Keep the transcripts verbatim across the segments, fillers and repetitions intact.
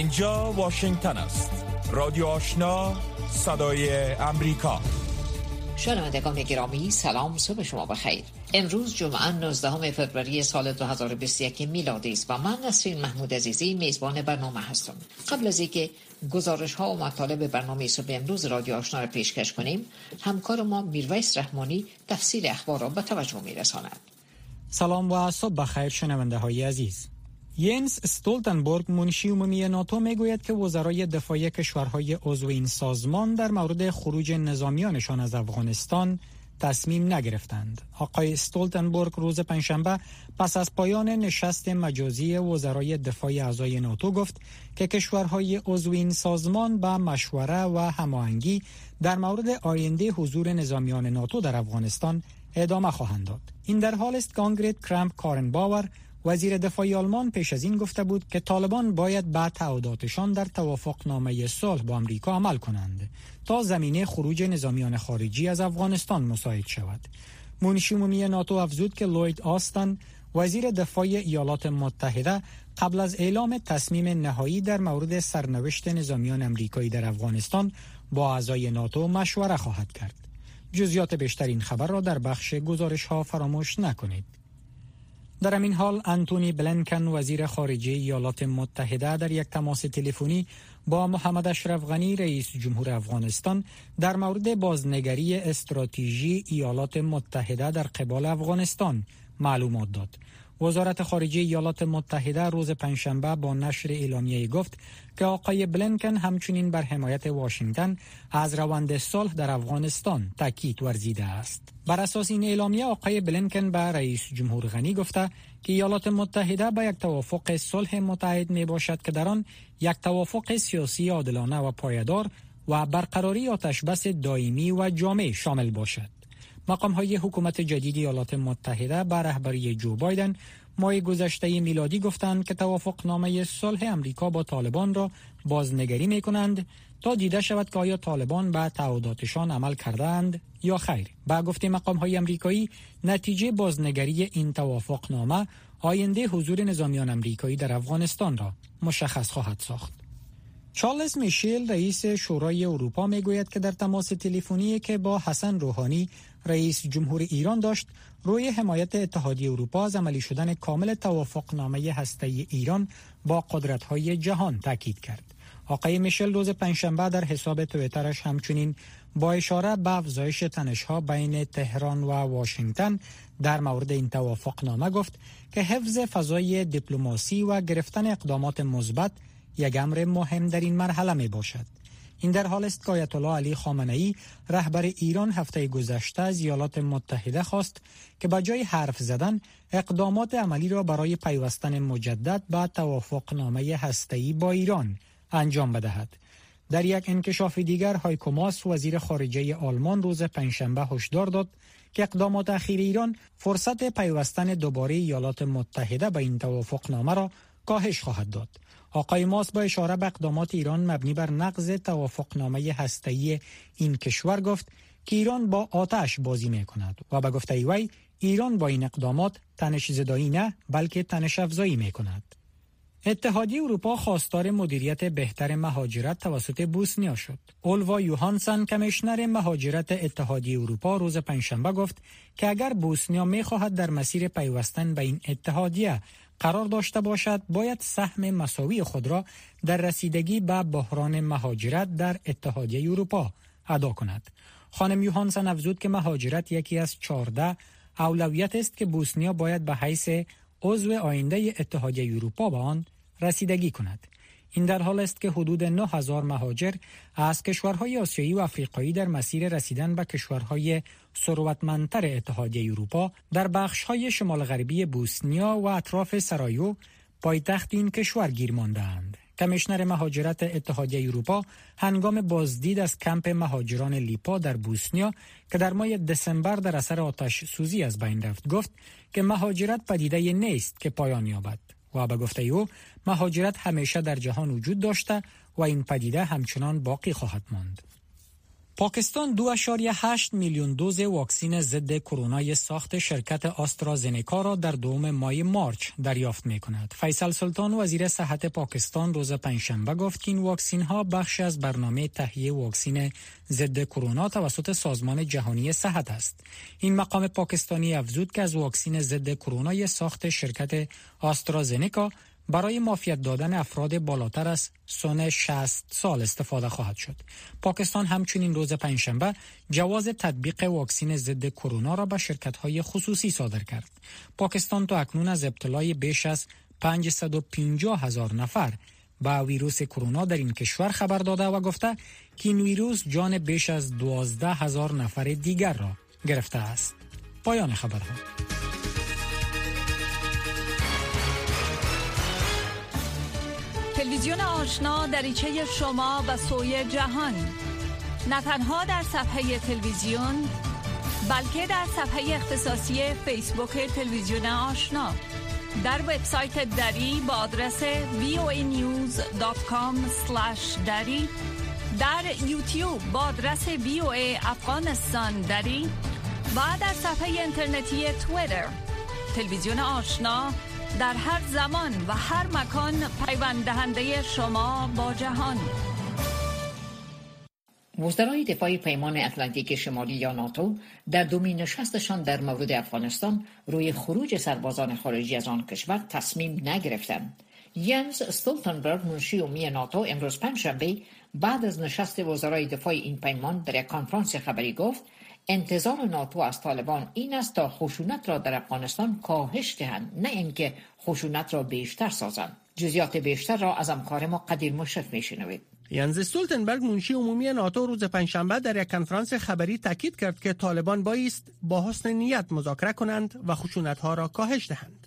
اینجا واشنگتن است. رادیو آشنا، صدای امریکا. شنوندگان گرامی، سلام، صبح شما بخیر. امروز جمعه نوزدهم فوریه سال دو هزار و بیست و یک میلادی است و من نسرین محمود عزیزی میزبان برنامه هستم. قبل از اینکه گزارش ها و مطالب برنامه صبح امروز رادیو آشنا را پیشکش کنیم، همکار ما میرویس رحمانی تفصیل اخبار را به توجه میرساند. سلام و صبح بخیر شنونده های عزیز. ینس استولتنبرگ منشی عمومی ناتو میگوید که وزرای دفاع کشورهای عضو این سازمان در مورد خروج نظامیانشان از افغانستان تصمیم نگرفتند. آقای استولتنبرگ روز پنجشنبه پس از پایان نشست مجازی وزرای دفاع اعضای ناتو گفت که کشورهای عضو این سازمان با مشوره و هماهنگی در مورد آینده حضور نظامیان ناتو در افغانستان ادامه خواهند داد. این در حال است که آنگرید کرامپ کارنباور وزیر دفاع آلمان پیش از این گفته بود که طالبان باید به تعهداتشان در توافقنامه صلح با آمریکا عمل کنند تا زمینه خروج نظامیان خارجی از افغانستان مساعد شود. منشی عمومی ناتو افزود که لوید آستن وزیر دفاع ایالات متحده قبل از اعلام تصمیم نهایی در مورد سرنوشت نظامیان آمریکایی در افغانستان با اعضای ناتو مشوره خواهد کرد. جزئیات بیشتر این خبر را در بخش گزارش ها فراموش نکنید. در همین حال انتونی بلینکن وزیر خارجه ایالات متحده در یک تماس تلفنی با محمد اشرف غنی رئیس جمهور افغانستان در مورد بازنگری استراتژی ایالات متحده در قبال افغانستان معلومات داد. وزارت خارجه ایالات متحده روز پنجشنبه با نشر اعلامیه گفت که آقای بلینکن همچنین بر حمایت واشنگتن از روند صلح در افغانستان تاکید ورزیده است. بر اساس این اعلامیه آقای بلینکن به رئیس جمهور غنی گفته که ایالات متحده به یک توافق صلح متعهد می باشد که در آن یک توافق سیاسی عادلانه و پایدار و برقراری آتشبس دائمی و جامع شامل باشد. مقام‌های حکومت جدید ایالات متحده به رهبری جو بایدن ماه گذشته میلادی گفتند که توافقنامه صلح امریکا با طالبان را بازنگری می‌کنند تا دیده شود که آیا طالبان به تعهداتشان عمل کردند یا خیر. با گفته مقام‌های آمریکایی نتیجه بازنگری این توافقنامه آینده حضور نظامیان آمریکایی در افغانستان را مشخص خواهد ساخت. چارلز میشل رئیس شورای اروپا میگوید که در تماس تلفنی که با حسن روحانی رئیس جمهور ایران داشت روی حمایت اتحادیه اروپا از عملی شدن کامل توافقنامه هسته‌ای ایران با قدرت‌های جهان تاکید کرد. آقای میشل روز پنجشنبه در حساب توییترش همچنین با اشاره به افزایش تنش‌ها بین تهران و واشنگتن در مورد این توافقنامه گفت که حفظ فضای دیپلماسی و گرفتن اقدامات مثبت یک امر مهم در این مرحله می باشد. این در حال است که آیت الله علی خامنه‌ای رهبر ایران هفته گذشته از ایالات متحده خواست که به جای حرف زدن اقدامات عملی را برای پیوستن مجدد به توافقنامه هسته‌ای با ایران انجام بدهد. در یک انکشاف دیگر هایکو ماس وزیر خارجه آلمان روز پنجشنبه هشدار داد که اقدامات اخیر ایران فرصت پیوستن دوباره ایالات متحده به این توافقنامه را کاهش خواهد داد. آقای ماس با اشاره به اقدامات ایران مبنی بر نقض توافقنامه هسته‌ای این کشور گفت که ایران با آتش بازی می‌کند و به گفته وی ایران با این اقدامات تنش زدایی نه بلکه تنش افزایی می‌کند. اتحادیه اروپا خواستار مدیریت بهتر مهاجرت توسط بوسنیا شد. اولوا یوهانسن کمیشنر مهاجرت اتحادیه اروپا روز پنجشنبه گفت که اگر بوسنیا می‌خواهد در مسیر پیوستن به این اتحادیه قرار داشته باشد باید سهم مساوی خود را در رسیدگی به بحران مهاجرت در اتحادیه اروپا ادا کند. خانم یوهانسن افزود که مهاجرت یکی از چهارده اولویت است که بوسنیا باید به حیث عضو آینده اتحادیه اروپا به آن رسیدگی کند. این در حال است که حدود نه هزار مهاجر از کشورهای آسیایی و آفریقایی در مسیر رسیدن به کشورهای ثروتمندتر اتحادیه اروپا در بخش‌های شمال غربی بوسنیا و اطراف سرایو پایتخت این کشور گیر مانده‌اند. کمیشنر مهاجرت اتحادیه اروپا هنگام بازدید از کمپ مهاجران لیپا در بوسنیا که در ماه دسامبر در اثر آتش سوزی از بین رفت گفت که مهاجرت پدیده نیست که پایان یابد و به گفته او مهاجرت همیشه در جهان وجود داشته و این پدیده همچنان باقی خواهد ماند. پاکستان دو ممیز هشت میلیون دوز واکسن ضد کرونا ساخت شرکت آسترازنکا را در دوم ماه مارچ دریافت می‌کند. فیصل سلطان وزیر صحت پاکستان روز پنجشنبه گفت که این واکسن ها بخش از برنامه تهیه واکسن ضد کرونا توسط سازمان جهانی صحت است. این مقام پاکستانی افزود که از واکسن ضد کرونا ساخت شرکت آسترازنکا برای معافیت دادن افراد بالاتر از سن شصت سال استفاده خواهد شد. پاکستان همچنین روز پنجشنبه جواز تطبیق واکسن ضد کرونا را به شرکت‌های خصوصی صادر کرد. پاکستان تا اکنون از ابتلای بیش از پانصد و پنجاه هزار نفر به ویروس کرونا در این کشور خبر داده و گفته که این ویروس جان بیش از دوازده هزار نفر دیگر را گرفته است. پایان خبرها. تلویزیون آشنا دریچه شما و سوی جهان، نه تنها در صفحه تلویزیون بلکه در صفحه اختصاصی فیسبوک تلویزیون آشنا، در وبسایت دری با آدرس وی او ای نیوز دات کام اسلش دری، در یوتیوب با آدرس وی او ای افغانستان دری و در صفحه اینترنتی توییتر. تلویزیون آشنا در هر زمان و هر مکان پیوند دهنده شما با جهان. وزرای دفاع پیمان اتلانتیک شمالی یا ناتو در دومین نشستشان در مورد افغانستان روی خروج سربازان خارجی از آن کشور تصمیم نگرفتند. ینس استولتنبرگ منشی عمومی ناتو امروز پنجشنبه بعد از نشست وزرای دفاع این پیمان در یک کنفرانس خبری گفت انتظار ناتو از طالبان این است تا خشونت را در افغانستان کاهش دهند، نه اینکه خشونت را بیشتر سازند. جزئیات بیشتر را از همکار ما قدیر مشرف میشنوید. ینس استولتنبرگ منشی عمومی ناتو روز پنجشنبه در یک کنفرانس خبری تاکید کرد که طالبان بایست با حسن نیت مذاکره کنند و خشونت‌ها را کاهش دهند.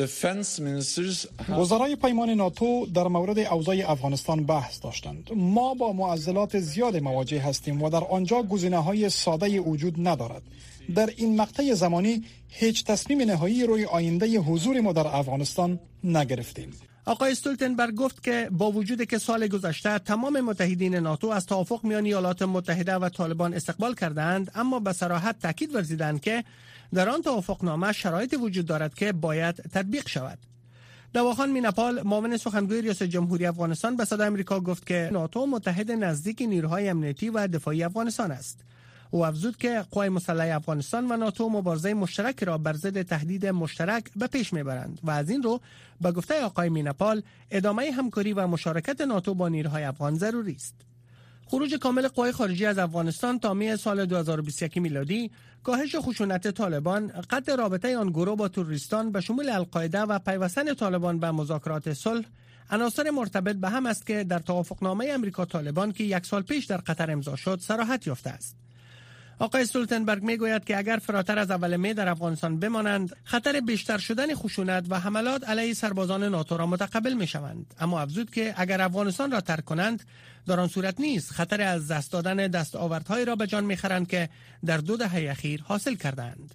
وزرای پیمان ناتو در مورد اوضاع افغانستان بحث داشتند. ما با معضلات زیاد مواجه هستیم و در آنجا گزینه‌های ساده وجود ندارد. در این مقطع زمانی هیچ تصمیم نهایی روی آینده حضور ما در افغانستان نگرفتیم. آقای استولتنبرگ گفت که با وجود که سال گذشته تمام متحدین ناتو از توافق میان ایالات متحده و طالبان استقبال کردند، اما به صراحت تاکید ورزیدند که در آن توافقنامه شرایطی وجود دارد که باید تطبیق شود. دواخان میناپال معاون سخنگوی ریاست جمهوری افغانستان به صدای آمریکا گفت که ناتو متحد نزدیک نیروهای امنیتی و دفاعی افغانستان است. او افزود که قوای مسلح افغانستان و ناتو مبارزه مشترک را بر ضد تهدید مشترک به پیش میبرند و از این رو به گفته آقای میناپال ادامه همکاری و مشارکت ناتو با نیروهای افغان ضروری است. خروج کامل قوای خارجی از افغانستان تا می سال دو هزار و بیست و یک میلادی، کاهش خشونت طالبان، قطع رابطه آن گروه با تروریستان به شمول القاعده و پیوستن طالبان به مذاکرات صلح عناصر مرتبط به هم است که در توافقنامه امریکا طالبان که یک سال پیش در قطر امضا شد صراحت یافته است. آقای استولتنبرگ میگوید که اگر فراتر از اول می در افغانستان بمانند، خطر بیشتر شدن خشونت و حملات علیه سربازان ناتو را متقبل میشوند، اما افزود که اگر افغانستان را ترک کنند در آن صورت نیست خطر از دست دادن دستاوردهایی را به جان میخرند که در دو دهه اخیر حاصل کردند.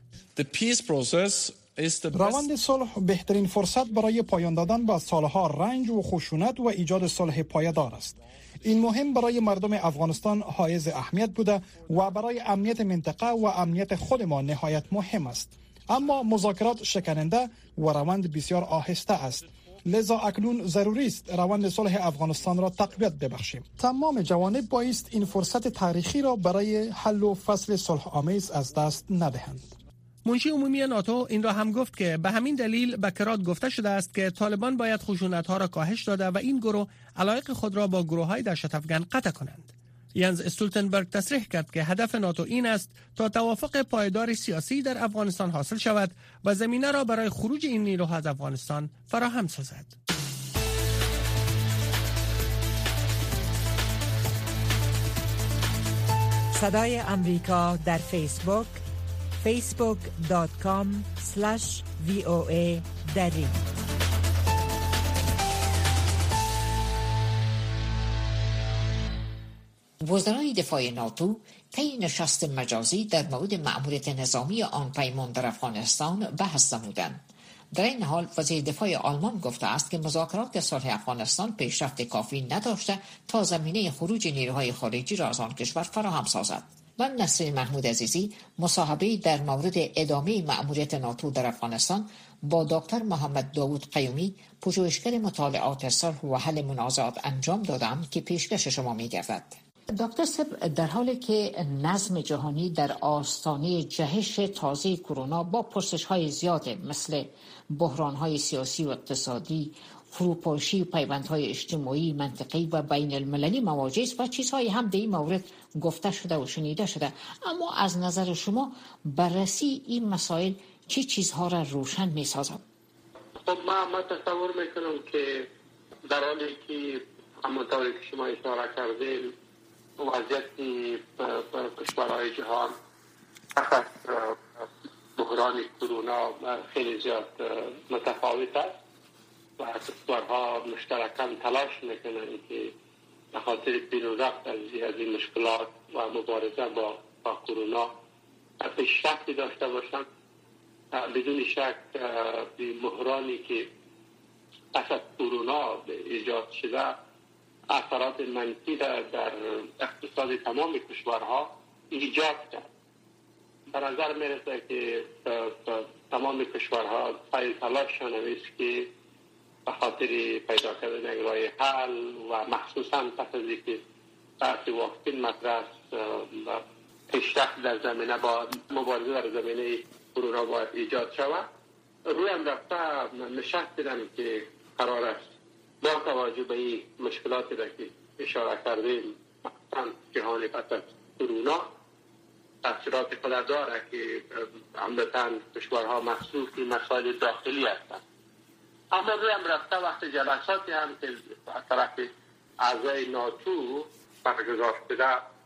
روند صلح بهترین فرصت برای پایان دادن به سالها رنج و خشونت و ایجاد صلح پایدار است. این مهم برای مردم افغانستان حائز اهمیت بوده و برای امنیت منطقه و امنیت خود ما نهایت مهم است. اما مذاکرات شکننده و روند بسیار آهسته است. لذا اکنون ضروری است روند صلح افغانستان را تقویت ببخشیم. تمام جوانب بایست این فرصت تاریخی را برای حل و فصل صلح آمیز از دست ندهند. منشی عمومی ناتو این را هم گفت که به همین دلیل به کرات گفته شده است که طالبان باید خشونت‌ها را کاهش داده و این گروه علایق خود را با گروه‌های دهشت افغان قطع کنند. ینس استولتنبرگ تصریح کرد که هدف ناتو این است تا توافق پایدار سیاسی در افغانستان حاصل شود و زمینه را برای خروج این نیروها از افغانستان فراهم سازد. صدای امریکا در فیسبوک فیسبوک دات کام اسلش وی او ای دری. وزرای دفاع ناتو طی نشست مجازی در مورد مأموریت نظامی آن پیمان در افغانستان بحث نمودند. در این حال وزیر دفاع آلمان گفته است که مذاکرات صلح افغانستان پیشرفت کافی نداشته تا زمینه خروج نیروهای خارجی را از آن کشور فراهم سازد. من نسرین محمود عزیزی مصاحبه در مورد ادامه مأموریت ناتو در افغانستان با دکتر محمد داوود قیومی، پژوهشگر مطالعات صلح و حل منازعات انجام دادم که پیشکش شما می‌گردد. دکتر صاحب، در حالی که نظم جهانی در آستانه جهش تازه کرونا با پرسش‌های زیاد مثل بحران‌های سیاسی و اقتصادی، فروپاشی و پیوندهای اجتماعی، منطقه‌ای و بین المللی مواجه است و چیزهایی هم در این مورد گفته شده و شنیده شده، اما از نظر شما بررسی این مسائل چه چیزها را روشن می‌سازد؟ خب ما ما تصور می‌کنم که در حالی که همونطور که شما اشاره کردید وضعیت کشورهای جهان فقط بحران کرونا خیلی زیاد متفاوت است و کشورها مشترکاً تلاش میکنند که به خاطر بین و رفت از این مشکلات و مبارزه با با کرونا پیشرفتی داشته باشند. بدون شک بحرانی که پس از کرونا ایجاد شده اثرات منفی در اقتصاد تمام کشورها ایجاد کرد. به نظر میرسه که تمام کشورها پای تلاششان است که به خاطر پیدا کردن راه حل و مخصوصا پس از اینکه بحث واکسن مطرح است و پیشرفت در زمینه با مبارزه در زمینه کرونا باید ایجاد شود، روی هم رفته نشست دیدم که قرار است با توجه به این مشکلاتی را که اشاره کردیم مثلا جهان پس از کرونا تاثیرات خود داره که عمدتاً کشورها مخصوص مسائل داخلی هستند. اما روی هم رفته وقت جلساتی هم که از طرف اعضای ناتو برگزار شده،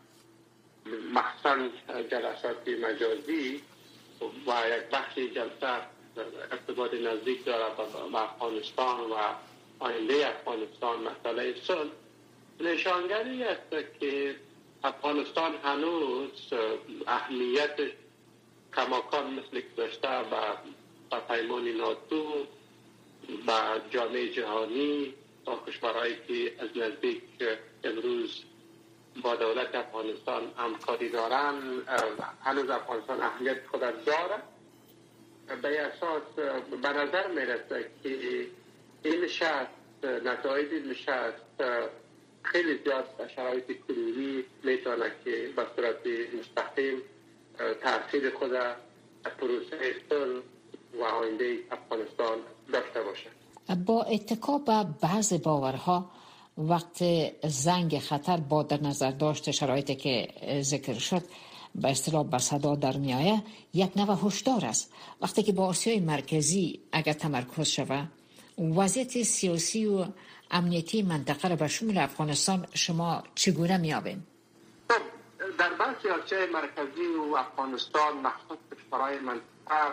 مخصوصا جلسات مجازی و یک بخش جلسه ارتباط نزدیک داره با افغانستان و آینده افغانستان، مسئله صلح، نشانگری است که افغانستان هنوز اهمیت کماکان مثل که داشته با پیمان ناتو و جامعه جهانی با کشورهایی که از نزدیک امروز با دولت افغانستان همکاری دارن، هنوز افغانستان اهمیت خود داره. به اساس به نظر میرسه که این نشست، نتایج این نشست خیلی زیاد به شرایط کنونی میتونه که به صورت مستقیم تاثیر خود در پروسه صلح و آینده افغانستان داشته باشه. با اتکا به بعض باورها وقت زنگ خطر با در نظر داشت شرایطی که ذکر شد به اصطلاح به صدا در میایه، یک نوع هشدار است. وقتی که با آسیای مرکزی اگر تمرکز شود، وضعیت سیاسی و امنیتی منطقه را به شمول افغانستان شما چگونه میابین؟ در بحث آسیای مرکزی و افغانستان مخصوص کشورهای منطقه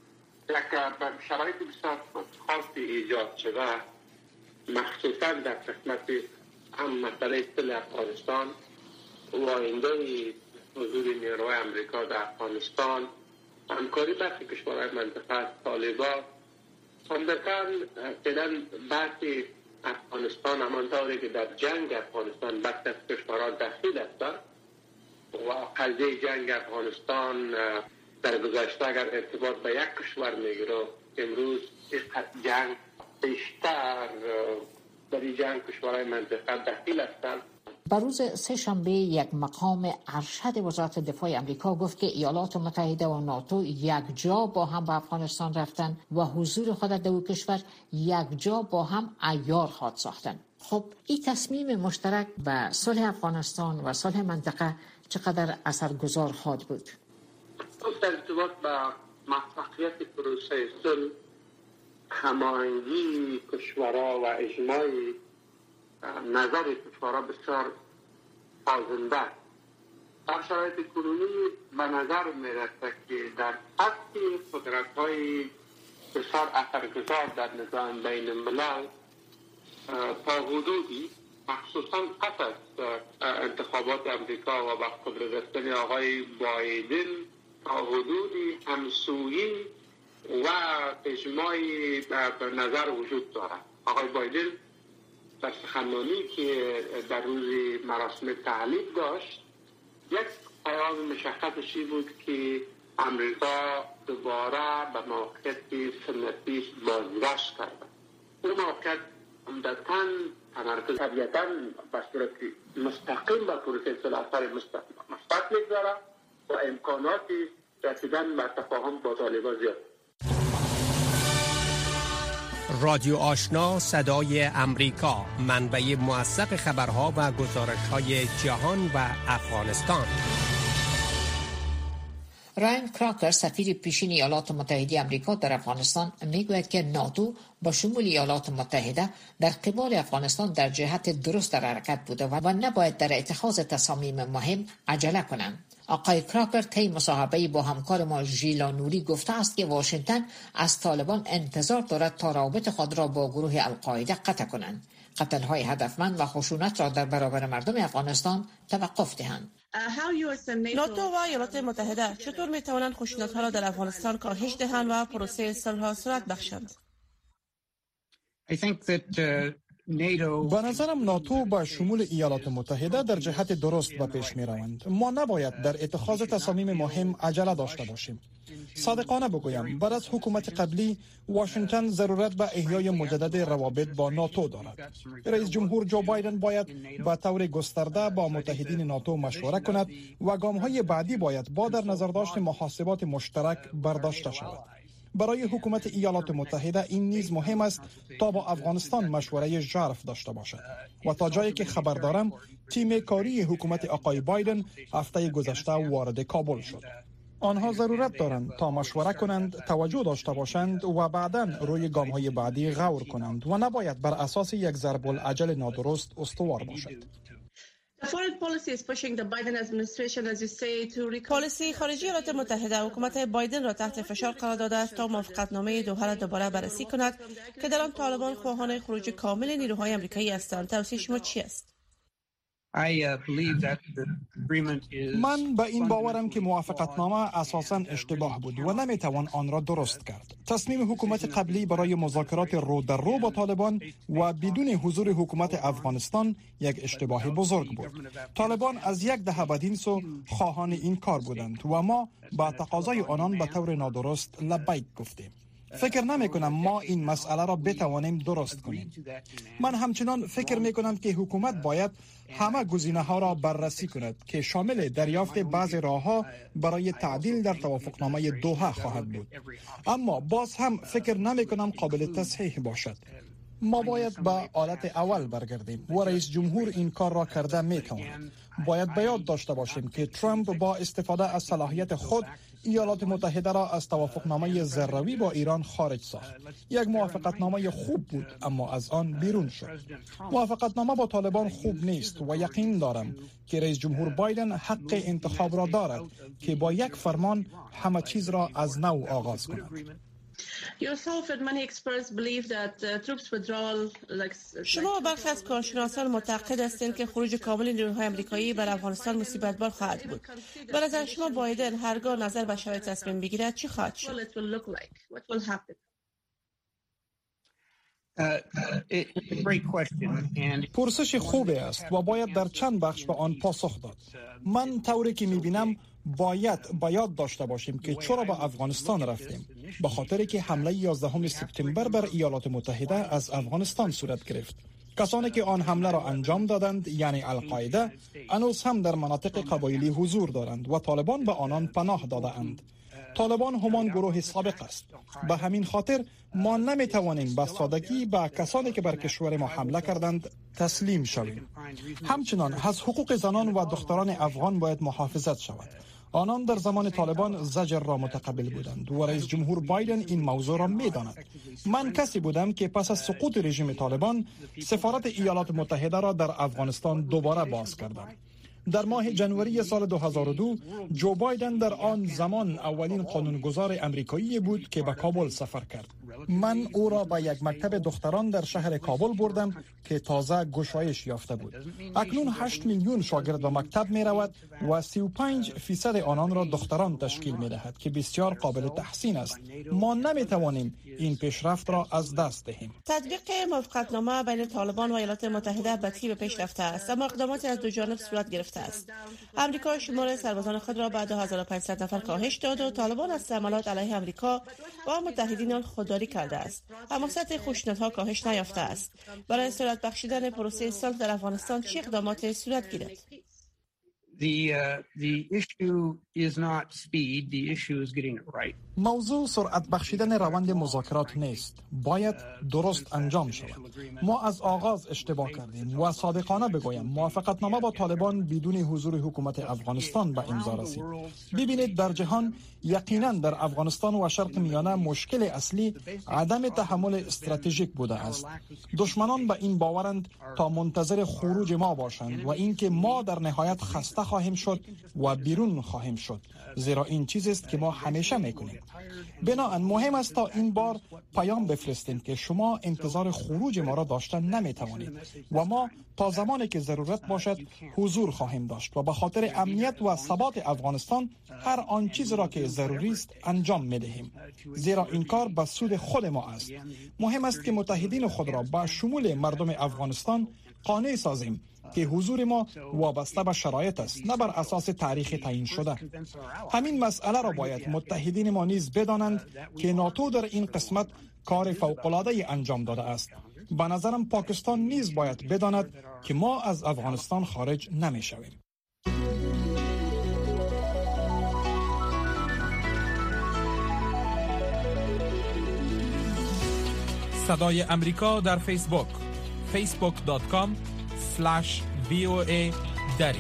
یک شرایط بسیار خاصی ایجاد شده، مخصوصا در قسمت هم مسئله صلح افغانستان و آینده حضور نیروهای امریکا در افغانستان، همکاری برخی کشورهای منطقه، طالبان، عمدتاً فعلا بحث افغانستان همانطوری که در جنگ افغانستان بخش از کشورها دخیل هستند و قضیه جنگ افغانستان در گذشته اگر ارتباط به یک کشور میگیره، امروز این جنگ بیشتر در این جنگ کشورهای منطقه دخیل هستند. بر روز سه شنبه یک مقام ارشد وزارت دفاع آمریکا گفت که ایالات متحده و ناتو یک جا با هم به افغانستان رفتن و حضور خود در دو کشور یک جا با هم عیار خواهد ساختن. خب این تصمیم مشترک به صلح افغانستان و صلح منطقه چقدر اثرگذار خواهد بود؟ در ارتباط با موفقیت پروسه صلح، هماهنگی کشورها و اجماع نظر کشورها بسیار سازنده. در شرایط کنونی به نظر میرسه که در حد قدرت‌های بسیار اثرگذار در نظام بین الملل تا حدودی، مخصوصا پس از انتخابات امریکا و با قدرت رسیدن آقای بایدن، تا حدودی همسویی و اجماعی به نظر وجود دارد. آقای بایدن در سخنرانی که در روز مراسم تعلیق داشت یک پیام مشخصی بود که امریکا دوباره به موقعیت سنتیش بازگشت کرد. اون موقعیت عمدتاً تمرکز طبیعتاً به صورت مستقیم به پروسه صلح اثر مثبت می‌گذاره و امکانات رسیدن به تفاهم با طالبان زیاد. رادیو آشنا صدای امریکا، منبع موثق خبرها و گزارش‌های جهان و افغانستان. رایان کراکر سفیر پیشین ایالات متحده آمریکا در افغانستان میگوید که ناتو با شمول ایالات متحده در قبال افغانستان در جهت درست در حرکت بوده و نباید در اتخاذ تصامیم مهم عجله کنند. آقای کراکر طی مصاحبه‌ای با همکار ما ژیلا نوری گفته است که واشنگتن از طالبان انتظار دارد تا روابط خود را با گروه القاعده قطع کنند، قتل‌های هدفمند و خشونت را در برابر مردم افغانستان توقف دهند. ناتو و ایالات متحده چطور می توانند خشونت‌ها را در افغانستان کاهش دهند و پروسه صلح سرعت بخشند؟ به نظرم ناتو با شمول ایالات متحده در جهت درست به پیش می روند. ما نباید در اتخاذ تصامیم مهم عجله داشته باشیم. صادقانه بگویم، بعد از حکومت قبلی واشنگتن ضرورت به احیای مجدد روابط با ناتو دارد. رئیس جمهور جو بایدن باید به طور گسترده با متحدین ناتو مشوره کند و گام‌های بعدی باید با در نظر داشت محاسبات مشترک برداشته شود. برای حکومت ایالات متحده این نیز مهم است تا با افغانستان مشوره ژرف داشته باشد و تا جایی که خبر دارم تیم کاری حکومت آقای بایدن هفته گذشته وارد کابل شد. آنها ضرورت دارند تا مشوره کنند، توجه داشته باشند و بعداً روی گام‌های بعدی غور کنند و نباید بر اساس یک ضرب العجل نادرست استوار باشد. پالیسی خارجی ایالات متحده حکومت بایدن را تحت فشار قرار داده است تا موافقتنامه دوحه را دوباره بررسی کند که در آن طالبان خواهان خروج کامل نیروهای آمریکایی هستند. توصیه شما چی است؟ من به این باورم که موافقتنامه اساساً اشتباه بود و نمیتوان آن را درست کرد. تصمیم حکومت قبلی برای مذاکرات رو در رو با طالبان و بدون حضور حکومت افغانستان یک اشتباه بزرگ بود. طالبان از یک دهه بدین سو خواهان این کار بودند و ما با تقاضای آنان به طور نادرست لبیک گفتیم. فکر نمی کنم ما این مسئله را بتوانیم درست کنیم. من همچنان فکر می کنم که حکومت باید همه گزینه ها را بررسی کند که شامل دریافت بعضی راه ها برای تعدیل در توافقنامه دوحه خواهد بود. اما باز هم فکر نمی کنم قابل تصحیح باشد. ما باید به حالت اول برگردیم و رئیس جمهور این کار را کرده می تواند. باید به یاد داشته باشیم که ترامپ با استفاده از صلاحیت خود ایالات متحده را از توافقنامه ذروی با ایران خارج ساخت. یک موافقتنامه خوب بود اما از آن بیرون شد. موافقتنامه با طالبان خوب نیست و یقین دارم که رئیس جمهور بایدن حق انتخاب را دارد که با یک فرمان همه چیز را از نو آغاز کند. شما و برخی از کارشناسان معتقد هستند که خروج کامل نیروهای آمریکایی بر افغانستان مصیبت بار خواهد بود. به نظر شما بایدن هرگاه نظر به شرایط تصمیم بگیرد چی خواهد شد؟ پرسش خوبی است و باید در چند بخش به آن پاسخ داد. من طوری که می‌بینم باید باید داشته باشیم که چرا به افغانستان رفتیم، به خاطری که حمله یازدهم سپتامبر بر ایالات متحده از افغانستان صورت گرفت. کسانی که آن حمله را انجام دادند یعنی القاعده هنوز هم در مناطق قبایلی حضور دارند و طالبان به آنان پناه داده اند. طالبان همان گروه سابق است. به همین خاطر ما نمی توانیم به سادگی به کسانی که بر کشور ما حمله کردند تسلیم شویم. همچنان از حقوق زنان و دختران افغان باید محافظت شود. آنان در زمان طالبان زجر را متقبل بودند و رئیس جمهور بایدن این موضوع را می داند. من کسی بودم که پس از سقوط رژیم طالبان سفارت ایالات متحده را در افغانستان دوباره باز کردم. در ماه جنوری سال دو هزار و دو جو بایدن در آن زمان اولین قانونگذار امریکایی بود که به کابل سفر کرد. من او را به یک مکتب دختران در شهر کابل بردم که تازه گشایش یافته بود. اکنون هشت میلیون شاگرد به مکتب می رود و سی و پنج فیصد آنان را دختران تشکیل می دهد که بسیار قابل تحسین است. ما نمی توانیم این پیشرفت را از دست دهیم. تطبیق موافقتنامه بین طالبان و ایالات متحده به تیب پیش رفته است، اما اقداماتی از دو جانب صورت گرفته است. امریکا شمار سربازان خود را به دو هزار و پانصد نفر کاهش داد و طالبان از حملات علیه امریکا و متحدین آن خودداری کرده است، اما سطح خشونت‌ها کاهش نیافته است. برای سرعت بخشیدن پروسه صلح در افغانستان چه اقداماتی صورت گیرد؟ The, uh, the issue is not speed, the issue is getting it right. موضوع سرعت بخشیدن روند مذاکرات نیست، باید درست انجام شود. ما از آغاز اشتباه کردیم و صادقانه بگویم موافقتنامه با طالبان بدون حضور حکومت افغانستان به امضا رسید. ببینید در جهان یقینا در افغانستان و شرق میانه مشکل اصلی عدم تحمل استراتژیک بوده است. دشمنان به این باورند تا منتظر خروج ما باشند و اینکه ما در نهایت خسته خواهیم شد و بیرون خواهیم شد، زیرا این چیزی است که ما همیشه میکنیم. بنابراین مهم است تا این بار پیام بفرستیم که شما انتظار خروج ما را داشته نمیتوانید و ما تا زمانی که ضرورت باشد حضور خواهیم داشت و به خاطر امنیت و ثبات افغانستان هر آن چیز را که ضروری است انجام میدهیم، زیرا این کار به سود خود ما است. مهم است که متحدین خود را با شمول مردم افغانستان قانع سازیم که حضور ما وابسته به شرایط است، نه بر اساس تاریخ تعیین شده. همین مسئله را باید متحدین ما نیز بدانند که ناتو در این قسمت کار فوق‌العاده انجام داده است. به نظرم پاکستان نیز باید بداند که ما از افغانستان خارج نمی‌شویم. صدای امریکا در فیسبوک فیسبوک دات کام اسلش وی او ای دری.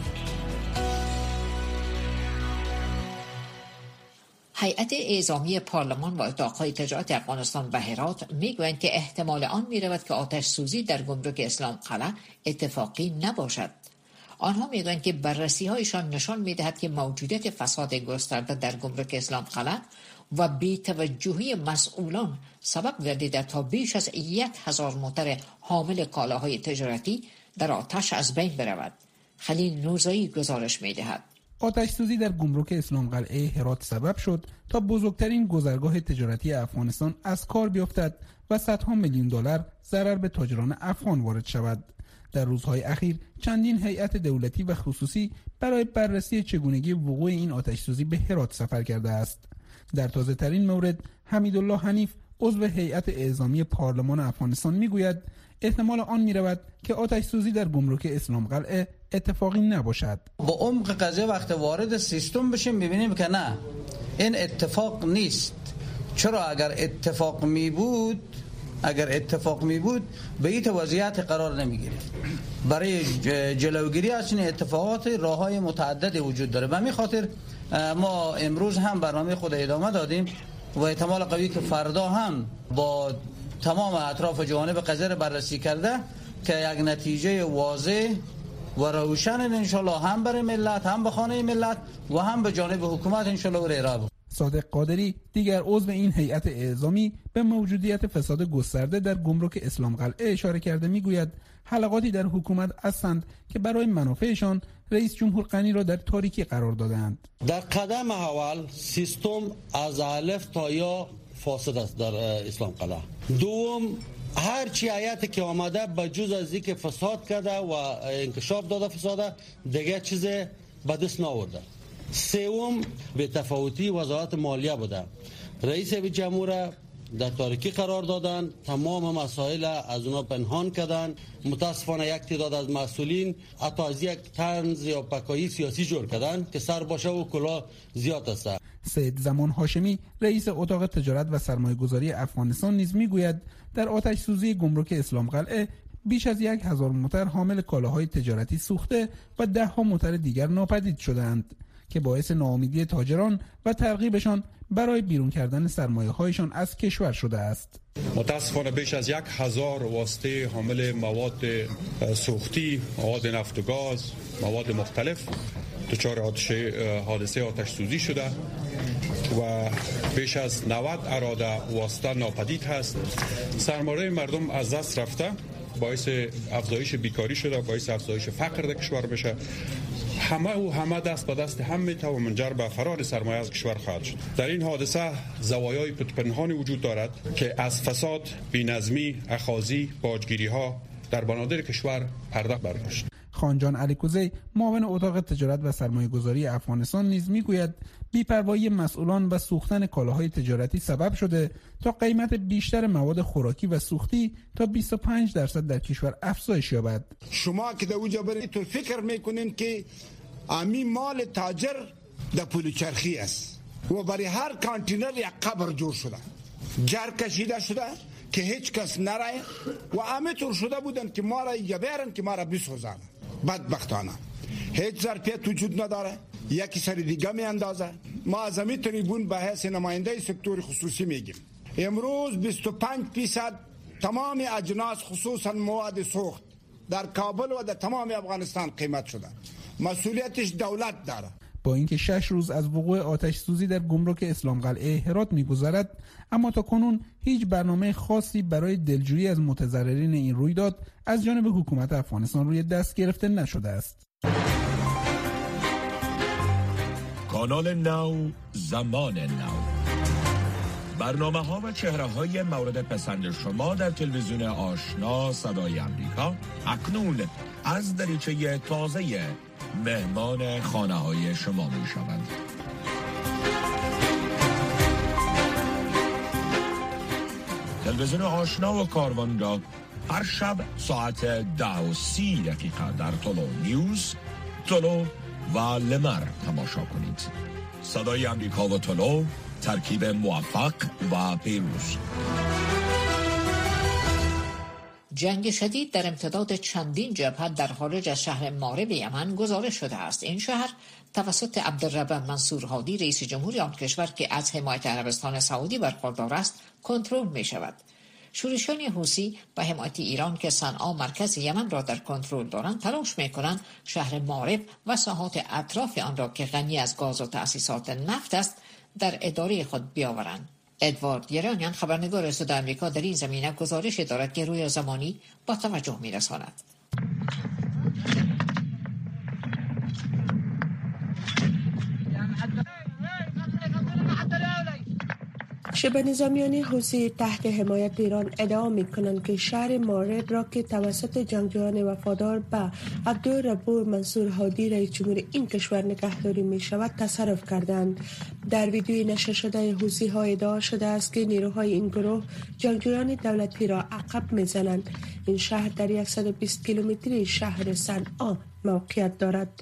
هیئت اعزامی پارلمان و اتاقهای تجارت افغانستان و هرات میگویند که احتمال آن میرود که آتش سوزی در گمرک اسلام قلعه اتفاقی نباشد. آنها میگویند که بررسی هایشان نشان میدهد که موجودیت فساد گسترده در گمرک اسلام قلعه و بی‌توجهی مسئولان سبب گردیده تا بیش از یک هزار موتر حامل کالاهای تجارتی در آتش از بین برود. خلیل نوزایی گزارش می‌دهد. آتش سوزی در گمرک اسلام قلعه هرات سبب شد تا بزرگترین گذرگاه تجارتی افغانستان از کار بیفتد و صدها میلیون دلار ضرر به تاجران افغان وارد شود. در روزهای اخیر چندین هیئت دولتی و خصوصی برای بررسی چگونگی وقوع این آتش سوزی به هرات سفر کرده است. در تازه ترین مورد حمیدالله حنیف عضو هیئت اعزامی پارلمان افغانستان میگوید احتمال آن میرود که آتش سوزی در گمرک اسلام قلعه اتفاقی نباشد. با عمق قضیه وقت وارد سیستم بشیم میبینیم که نه، این اتفاق نیست. چرا اگر اتفاق می بود اگر اتفاق می بود به این وضعیت قرار نمی گرفت. برای جلوگیری از این اتفاقات راههای متعدد وجود داره. به همین خاطر ما امروز هم برنامه خود ادامه دادیم و احتمال قوی که فردا هم با تمام اطراف جوانب قضیه را بررسی کرده که یک نتیجه واضح و روشن انشالله هم برای ملت، هم به خانه ملت و هم به جانب حکومت انشالله و ریرا. صادق قادری دیگر عضو این هیئت اعزامی به موجودیت فساد گسترده در گمرک اسلام قلعه اشاره کرده میگوید حلقاتی در حکومت هستند که برای منافعشان رئیس جمهور غنی را در تاریکی قرار دادند. در قدم اول سیستم از الف تا یا فاسد است در اسلام قلعه. دوم هر چی آیاتی که آمده به جز از اینکه فساد کرده و انکشاف داده فساده دیگه چیز به دست نآورده. سوم به تفاوتی وزارت مالیه بوده. رئیس جمهور در تاریکی قرار دادن، تمام مسائل از اونا پنهان کردن. متاسفانه یک تعداد از مسئولین حتی از یک طنز یا پکایی سیاسی جور کردن که سر باشه و کلاه زیاد است. سید زمان هاشمی رئیس اتاق تجارت و سرمایه‌گذاری افغانستان نیز میگوید در آتش سوزی گمرک اسلام قلعه بیش از یک هزار موتر حامل کالاهای تجارتی سوخته و ده ها موتر دیگر ناپدید شدند که باعث ناامیدی تاجران و ترغیبشان برای بیرون کردن سرمایه‌هایشان از کشور شده است. متاسفانه بیش از یک هزار واسطه حامل مواد سوختی، مواد نفت و گاز، مواد مختلف دچار حادثه آتش سوزی شده و بیش از نود اراده واسطه ناپدید هست. سرمایه مردم از دست رفته، باعث افزایش بیکاری شده، باعث افزایش فقر در کشور بشه. همه و همه دست به دست هم میته و منجر به فرار سرمایه از کشور خواهد شد. در این حادثه زوایای پنهانی وجود دارد که از فساد، بی‌نظمی، اخاذی، باجگیری ها در بنادر کشور پرده برداشت. خانجان علیکوزی معاون اتاق تجارت و سرمایه گذاری افغانستان نیز میگوید بی‌پروایی مسئولان و سوختن کالاهای تجارتی سبب شده تا قیمت بیشتر مواد خوراکی و سوختی تا بیست و پنج درصد در کشور افزایش یابد. شما که در اونجا برید تو فکر میکنین که امی مال تاجر در پول چرخی است و برای هر کانتینر یک قبر جور شده، جر کشیده شده که هیچ کس نره و همه طور شده بودن که ما را اینجا بیارن که ما را بسوزن. بدبختانه هیچ ظرفیت وجود نداره، یکی سر دیگه می اندازه. ما از همین تریبون به حیث نماینده سکتور خصوصی میگیم امروز بیست و پنج درصد تمام اجناس خصوصا مواد سوخت در کابل و در تمام افغانستان قیمت شده. مسئولیتش دولت داره. با اینکه شش روز از وقوع آتش سوزی در گمرک اسلام قلعه هرات می‌گذرد، اما تا کنون هیچ برنامه خاصی برای دلجویی از متضررین این رویداد از جانب حکومت افغانستان روی دست گرفته نشده است. کانال نو، زمان نو، برنامه ها و چهره های مورد پسند شما در تلویزیون آشنا صدای امریکا اکنون از دریچه تازه مهمان خانه های شما می شوند. تلویزیون آشنا و کاروان را هر شب ساعت ده و سی دقیقه در طلو نیوز، طلو و لمر تماشا کنید. صدای امریکا و طلو، ترکیب موفق و پیروز. جنگ شدید در امتداد چندین جبهه در خارج از شهر مارب یمن گزارش شده است. این شهر توسط عبدالرب منصور هادی رئیس جمهوری آن کشور که از حمایت عربستان سعودی برخوردار است کنترل می شود. شورشیان حوثی با حمایت ایران که صنعا مرکز یمن را در کنترل دارند تلاش می کنند شهر مارب و ساحات اطراف آن را که غنی از گاز و تأسیسات نفت است در اداره خود بیاورند. ادوارد گرانیان خبرنگار صدای آمریکا در این زمینه گزارش دارد که روی زمانی با توجه می‌رساند. شبه نظامیان حوثی تحت حمایت ایران ادعا می‌کنند که شهر مارب را که توسط جنگجویان وفادار به عبدالرب منصور هادی رئیس جمهوری این کشور نگهداری می‌شود تصرف کردند. در ویدیوی نشر شده حوثی‌ها ادعا شده است که نیروهای این گروه جنگجویان دولتی را عقب می‌زنند. این شهر در صد و بیست کیلومتری شهر صنعا موقعیت دارد.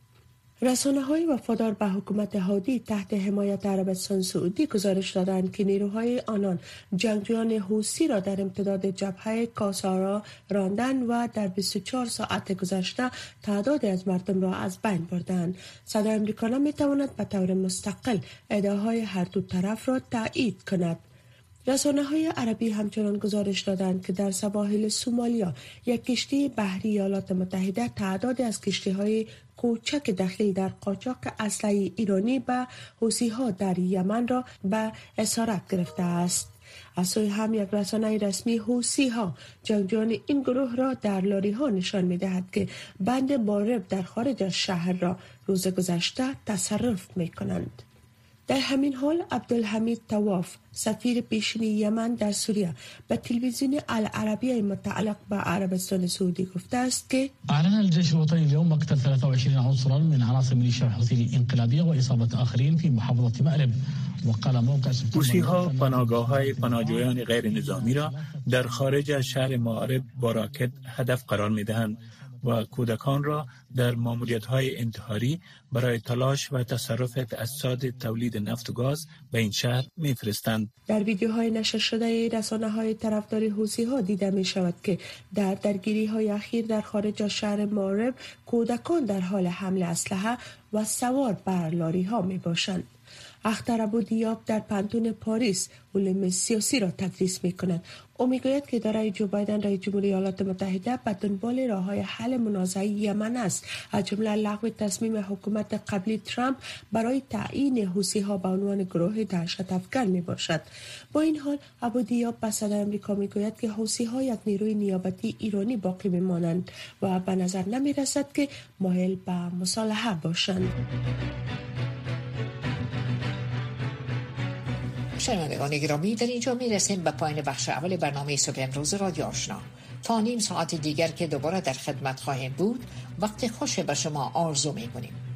رسانه‌های وفادار به حکومت هادی تحت حمایت عربستان سعودی گزارش دادند که نیروهای آنان جنگجویان حوثی را در امتداد جبهه کاسارا راندن و در بیست و چهار ساعت گذشته تعدادی از مردم را از بین بردند. صدای آمریکا نمی‌تواند به طور مستقل ادعاهای هر دو طرف را تایید کند. رسانه‌های عربی همچنان گزارش دادند که در سواحل سومالیا یک کشتی بحری ایالات متحده تعدادی از کشتی‌های کوچک دخیل در قاچاق اسلحه ایرانی به حوثی‌ها در یمن را به اسارت گرفته است. از سوی هم یک رسانه رسمی حوثی‌ها جنگجویان این گروه را در لاری‌ها نشان می‌دهد که بند مارب در خارج از شهر را روز گذشته تصرف می‌کنند. در همین حال عبدالحمید طواف سفیر پیشین یمن در سوریه به تلویزیون العربیه متعلق به عربستان سعودی گفته است که اعلن الجيش الوطني اليوم مقتل ثلاثة وعشرين عنصرا من عناصر ميليشيا الحوثي الانقلابيه واصابه آخرين في محافظه مأرب. وقال موقع حوثی‌ها پناهگاه‌های پناهجویان غیر نظامی را در خارج از شهر مأرب با راکت هدف قرار می‌دهند و کودکان را در ماموریت‌های انتحاری برای تلاش و تصرف اسناد تولید نفت و گاز به این شهر می‌فرستند. در ویدیوهای نشر شده رسانه‌های طرفدار حوثی‌ها دیده می‌شود که در درگیری‌های اخیر در خارج از شهر مأرب کودکان در حال حمل اسلحه و سوار بر لاری‌ها می‌باشند. اختر ابو دیاب در پانتون پاریس علوم سیاسی را تدریس می‌کند. او میگوید که اداره جو بایدن رئیس جمهوری ایالات متحده به دنبال راه‌های حل منازعه یمن است، از جمله لغو تصمیم حکومت قبلی ترامپ برای تعیین حوثی‌ها به عنوان گروه دهشت افکن میباشد. با این حال ابو دیاب به صدای آمریکا میگوید که حوثی‌ها یک نیروی نیابتی ایرانی باقی میمانند و به نظر نمیرسد که مایل به مصالحه باشند. شنوندگان گرامی، در اینجا میرسیم به پایان بخش اول برنامه صبح امروز رادیو آشنا. تا نیم ساعت دیگر که دوباره در خدمت خواهیم بود، وقت خوش به شما آرزو میکنیم.